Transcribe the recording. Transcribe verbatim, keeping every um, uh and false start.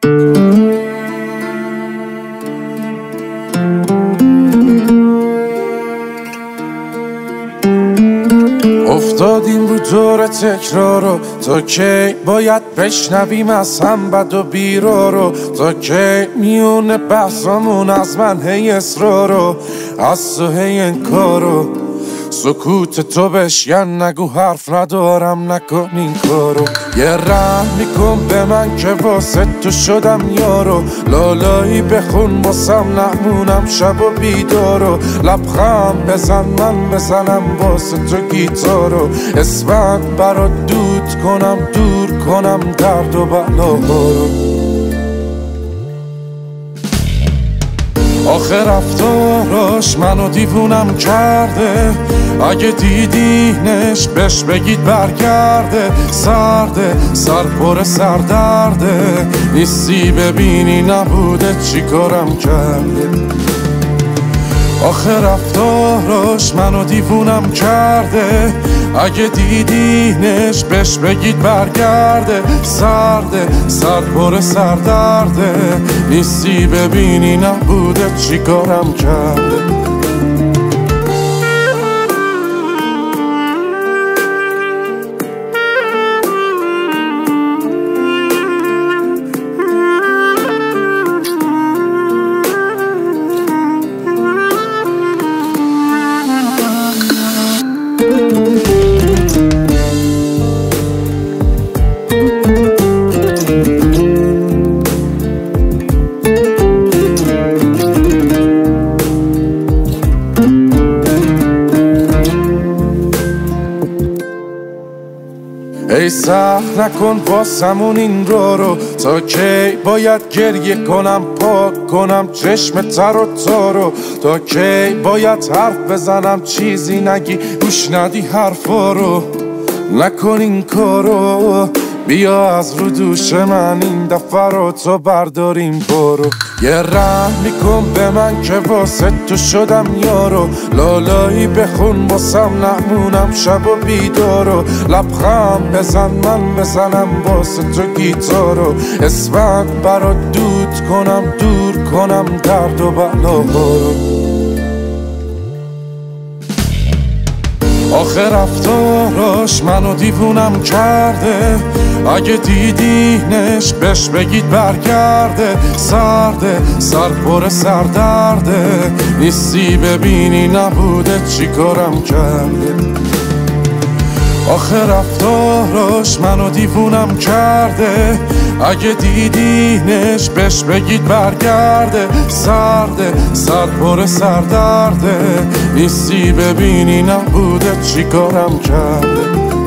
افتادیم رو دور تکرارو، تا کی باید بشنویم از هم بد و بیرارو؟ تا کی میونه بحثامون از من هی اصرارو، از تو هی انکارو؟ سکوت تو بشکن، نگو حرف ندارم نکن این کارو. یه رحم میکن به من که واسه تو شدم یارو، لالایی بخون واسم نمونم شب و بیدارو. لبخند بزن من بزنم واسه تو گیتارو، اسفند برات دود کنم دور کنم درد و بلاهارو. آخه رفتاراش منو دیوونم کرده، اگه دیدینش بهش بگید برگرده. سرده سر پر سردرده، نیستی ببینی نبوده چی کارم کرده. آخه رفتاراش منو دیوونم کرده، اگه دیدینش بهش بگید برگرده. سرده سر پر سردرده، نیستی ببینی نبوده چی کارم کرده. ای سخت نکن واسمون این رو رو، تا کی باید گریه کنم پاک کنم چشم تر و تارو؟ تا کی باید حرف بزنم چیزی نگی گوش ندی حرفا رو؟ نکن این کارو، بیا از رو دوش من این دفعه رو تو برداریم برو. یه رحم میکن به من که واسه تو شدم یارو، لالایی بخون واسم نمونم شب و بیدارو. لبخند بزن من بزنم واسه تو گیتارو، اسفند برات دود کنم دور کنم درد و بلاهارو. آخه رفتاراش منو دیوونم کرده، اگه دیدینش بهش بگید برگرده. سرده سر پر سردرده، نیستی ببینی نبوده چی کارم کرده. آخه رفتاراش منو دیوونم کرده، اگه دیدینش بهش بگید برگرده. سرده سر پر سردرده، نیستی ببینی نبوده چی کارم کرده.